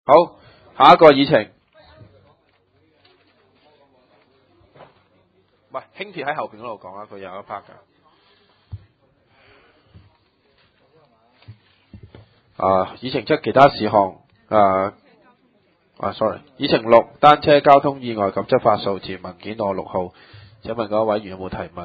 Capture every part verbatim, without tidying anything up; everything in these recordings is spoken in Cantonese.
好，下一個議程。唔係輕鐵喺後邊嗰度講啦，佢有一 part 㗎。啊，議程七其他事項啊啊 ，sorry， 議程六單車交通意外及執法數字文件我六號，請問各位委員有冇提問？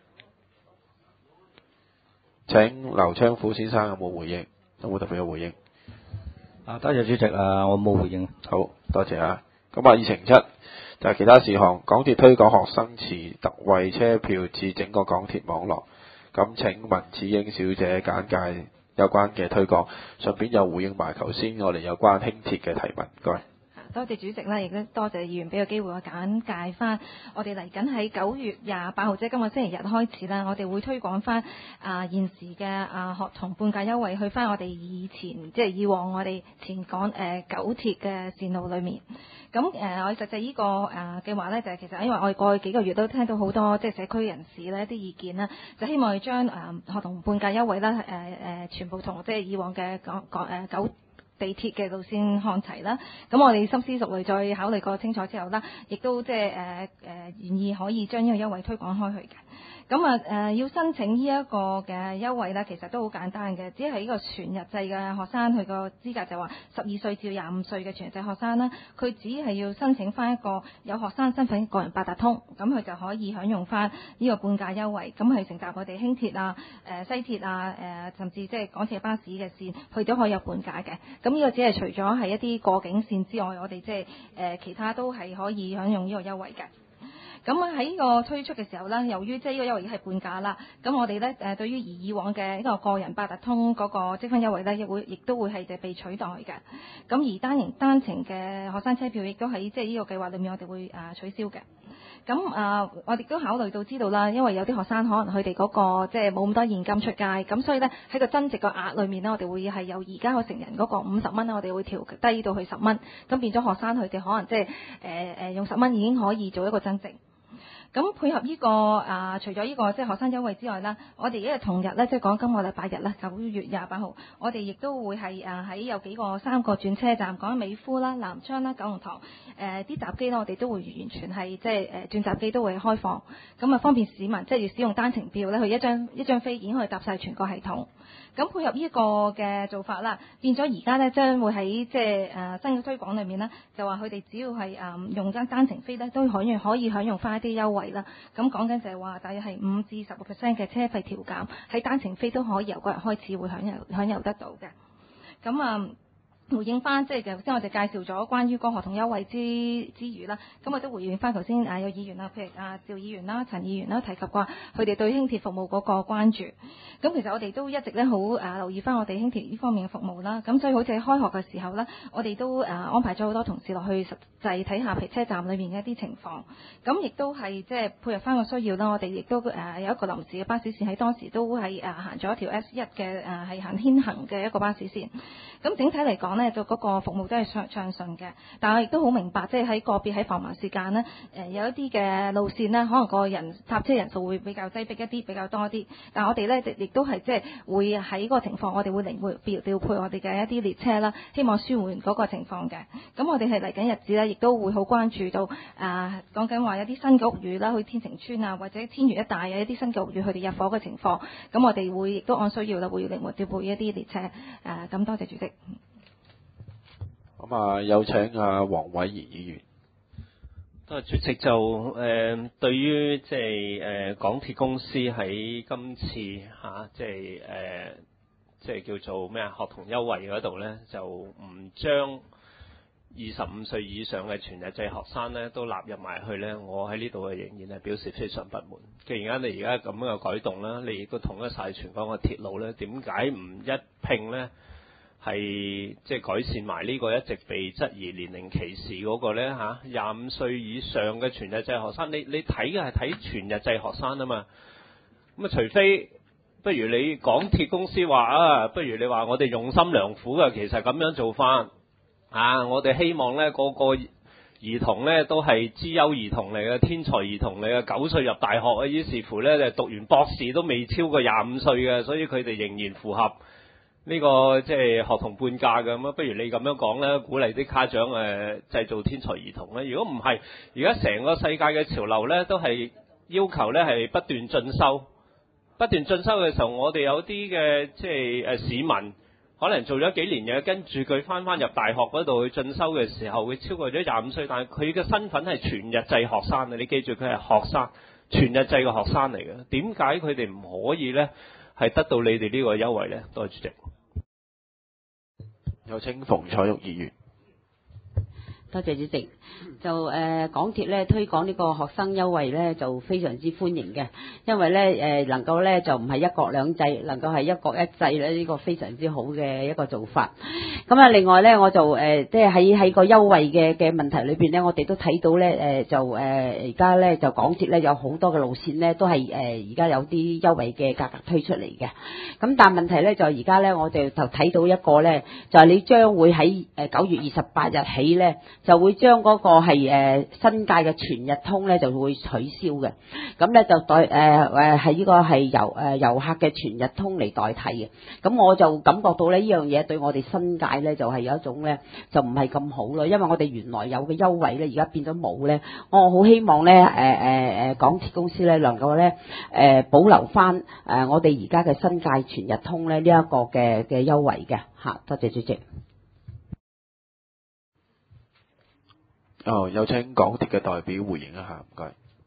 請劉昌虎先生有冇回應？有冇特別嘅回應？ 啊，多謝主席啊，我冇回應。 好，多謝啊。咁啊，議程七就係其他事項，港鐵推廣學生持特惠車票至整個港鐵網絡。咁請文子英小姐簡介有關嘅推廣，順便又回應埋頭先我哋有關輕鐵嘅提問，唔該。 多謝主席啦，亦都多謝議員俾個機會我簡介翻。我哋嚟緊喺九月廿八號，即係今個星期日開始啦，我哋會推廣翻啊現時嘅啊學童半價優惠，去翻我哋以前即係以往我哋前港誒、呃、九鐵嘅線路裏面。咁誒、呃，我實際呢、這個誒計劃呢，就係、是、其實因為我哋過去幾個月都聽到好多即係社區人士呢啲意見啦，就希望將誒、呃、學童半價優惠啦誒誒全部同即係以往嘅港港誒九地鐵嘅路線看齊啦。咁我哋深思熟慮再考慮過清楚之後啦，亦都即係誒誒願意可以將呢個優惠推廣開去嘅。咁啊誒要申請呢一個嘅優惠咧，其實都好簡單嘅，只係呢個全日制嘅學生，佢個資格就話十二歲至廿五歲嘅全日制學生啦，佢只係要申請翻一個有學生身份個人八達通，咁佢就可以享用翻呢個半價優惠，咁去乘搭我哋輕鐵啊、誒西鐵啊、誒甚至即係港鐵巴士嘅線，佢都可以有半價嘅。咁呢個只係除咗係一啲過境線之外，我哋即係誒其他都係可以享用呢個優惠嘅。咁喺呢個推出嘅時候呢，由於即係呢個優惠已經係半價啦，咁我哋呢誒對於以往嘅呢個個人八達通嗰個積分優惠呢，亦會亦都會係被取代嘅。咁而單程單程嘅學生車票亦都喺即係呢個計劃裏面，我哋會誒取消嘅。咁啊、呃，我哋都考慮到知道啦，因為有啲學生可能佢哋嗰個即係冇咁多現金出街，咁所以呢，喺個增值個額裏面呢，我哋會係由而家個成人嗰個五十蚊呢，我哋會調低到去十蚊，咁變咗學生佢哋可能即係誒誒用十蚊已經可以做一個增值。咁配合呢、這個啊、呃，除咗呢、這個即係學生優惠之外啦，我哋因為同日咧，即係講今個禮拜日啦，九月廿八號，我哋亦都會係啊喺有幾個三個轉車站，講緊美孚啦、南昌啦、九龍塘誒啲閘機咧，我哋都會完全係即係誒轉閘機都會開放，咁啊方便市民即係要使用單程票咧，佢一張一張飛已經可以搭晒全個系統。咁配合呢個嘅做法啦，變咗而家咧將會喺即係誒新嘅推廣裏面咧，就話佢哋只要係誒、呃、用緊單程飛咧，都可以可以享用翻一啲優惠啦。咁講緊就係話，大約係五至十個 percent 嘅車費調減，喺單程飛都可以由嗰日開始會享有享有得到嘅。咁啊。呃回應翻即係頭先我哋介紹咗關於嗰個學童優惠之之餘啦，咁我都回應翻頭先誒有議員啦，譬如啊趙議員啦、陳議員啦提及過佢哋對輕鐵服務嗰個關注。咁其實我哋都一直咧好誒留意翻我哋輕鐵呢方面嘅服務啦。咁所以好似喺開學嘅時候咧，我哋都誒安排咗好多同事落去實際睇下譬如車站裏面嘅一啲情況。咁亦都係即係配合翻個需要啦。我哋亦都誒有一個臨時嘅巴士線喺當時都係誒行咗一條 S 一嘅誒係行天行嘅一個巴士線。咁整體嚟講呢，就嗰個服務都係暢暢順嘅，但係亦都好明白，即係喺個別喺繁忙時間呢，誒、呃、有一啲嘅路線呢，可能個人搭車人數會比較擠迫一啲，比較多啲。但係我哋呢，亦都係即係會喺嗰個情況，我哋會靈活調調配我哋嘅一啲列車啦，希望舒緩嗰個情況嘅。咁我哋係嚟緊日子呢，亦都會好關注到啊，講緊話有啲新嘅屋宇啦，去天成村啊，或者天悅一帶有一啲新嘅屋宇佢哋入伙嘅情況。咁我哋會亦都按需要啦，會靈活調配一啲列車。誒、啊，咁多謝主席。 咁啊，有請啊黃偉賢議員。 多謝主席。就誒、呃、對於即係誒港鐵公司喺今次嚇即係誒即係叫做咩啊學童優惠嗰度咧，就唔將二十五歲以上嘅全日制學生咧都納入埋去咧，我喺呢度嘅仍然係表示非常不滿。既然間你而家咁樣嘅改動啦，你亦都統一晒全港嘅鐵路咧，點解唔一併咧？係即係改善埋呢個一直被質疑年齡歧視嗰個呢嚇，廿五歲以上嘅全日制學生，你你睇嘅係睇全日制學生啊嘛。咁啊，除非不如你港鐵公司話啊，不如你話我哋用心良苦嘅，其實咁樣做法啊，我哋希望呢個個兒童呢都係資優兒童嚟嘅，天才兒童嚟嘅，九歲入大學啊，於是乎呢就讀完博士都未超過廿五歲嘅，所以佢哋仍然符合呢呢個即係學童半價嘅咁啊，不如你咁樣講咧，鼓勵啲家長誒製造天才兒童咧。如果唔係，而家成個世界嘅潮流咧，都係要求咧係不斷進修，不斷進修嘅時候，我哋有啲嘅即係誒市民，可能做咗幾年嘢，跟住佢翻翻入大學嗰度去進修嘅時候，會超過咗廿五歲，但係佢嘅身份係全日制學生啊！你記住，佢係學生，全日制嘅學生嚟嘅。點解佢哋唔可以咧係得到你哋呢個優惠咧？多謝主席。 有請馮彩玉議員。 多謝主席。就誒、呃、港鐵咧推廣呢個學生優惠咧就非常之歡迎嘅，因為咧誒、呃、能夠咧就唔係一國兩制，能夠係一國一制咧，呢、這個非常之好嘅一個做法。咁啊，另外咧我就誒即係喺喺個優惠嘅嘅問題裏邊咧，我哋都睇到咧誒、呃、就誒而家咧就港鐵咧有好多嘅路線咧都係誒而家有啲優惠嘅價格推出嚟嘅。咁但係問題咧就而家咧我哋就睇到一個咧就係、是、你將會喺誒九月二十八日起咧就會將嗰、那個係誒新界嘅全日通咧就會取消嘅，咁咧就代誒誒係呢個係遊誒遊客嘅全日通嚟代替嘅。咁我就感覺到咧呢樣嘢對我哋新界咧就係有一種咧就唔係咁好咯，因為我哋原來有嘅優惠咧而家變咗冇咧。我好希望咧誒誒誒港鐵公司咧能夠咧誒保留翻誒我哋而家嘅新界全日通咧呢一個嘅嘅優惠嘅嚇。多謝主席。 哦，有請港鐵嘅代表回應一下，唔該。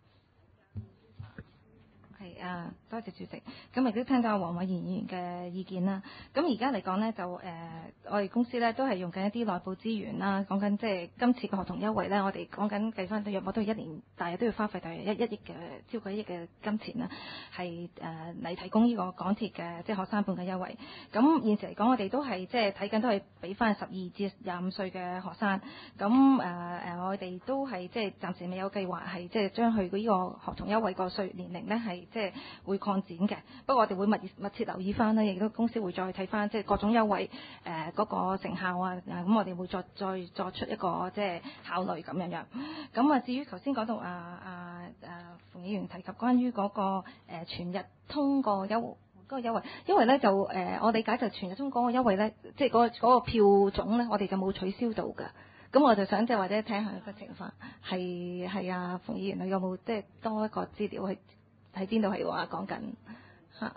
係啊，多謝主席。咁亦都聽到黃偉賢議員嘅意見啦。咁而家嚟講呢，就誒、呃、我哋公司呢都係用緊一啲內部資源啦，講緊即係今次嘅學童優惠呢，我哋講緊計翻都約莫都係一年，大約都要花費大約一一億嘅超過一億嘅金錢啦，係誒嚟提供呢個港鐵嘅即係學生半價優惠。咁現時嚟講，我哋都係即係睇緊都係俾翻十二至廿五歲嘅學生。咁誒誒，我哋都係即係暫時未有計劃係即係將佢呢個學童優惠個歲年齡呢係即係會擴展嘅。不過我哋會密密切留意翻啦，亦都公司會再睇翻即係各種優惠誒嗰、呃那個成效啊。咁我哋會再再作出一個即係考慮咁樣樣。咁啊，至於頭先講到啊啊啊馮議員提及關於嗰、那個、呃、全日通個優嗰個優惠，因為咧就誒、呃、我理解就全日通嗰個優惠咧，即係嗰嗰個票種咧，我哋就冇取消到㗎。咁我就想即係或者睇下個情況係係啊馮議員你有冇即係多一個資料去喺邊度係話講緊嚇？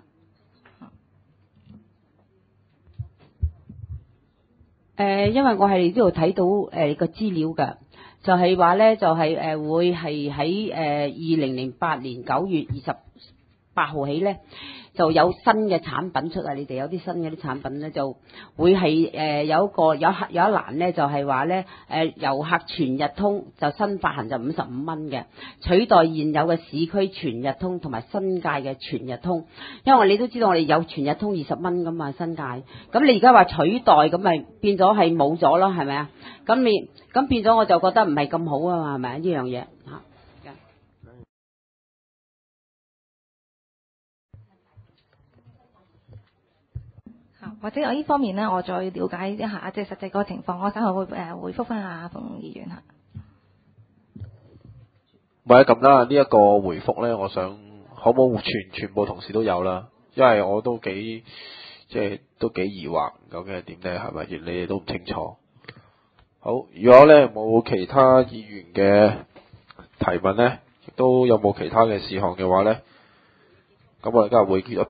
誒、呃，因為我係呢度睇到誒個資料㗎，就係話咧，就係、是、誒、呃、會係喺誒二零零八年九月二十八號起咧，就有新嘅產品出啊！你哋有啲新嘅啲產品咧，就會係誒、呃、有一個有有一欄咧，就係話咧誒遊客全日通就新發行就五十五蚊嘅，取代現有嘅市區全日通同埋新界嘅全日通。因為你都知道我哋有全日通二十蚊噶嘛，新界。咁你而家話取代咁咪變咗係冇咗咯，係咪啊？咁你咁變咗我就覺得唔係咁好啊嘛，係咪啊？呢樣嘢嚇。 或者我呢方面呢，我再了解一下即係實際嗰個情況，我稍後會誒、呃、回覆翻阿馮議員嚇。 或者咁啦，呢、這、一個回覆呢，我想可唔可以全全部同事都有啦？因為我都幾即係都幾疑惑，究竟係點呢？係咪？你哋都唔清楚。好，如果呢冇其他議員嘅提問呢，亦都有冇其他嘅事項嘅話呢，咁我哋今日會結束。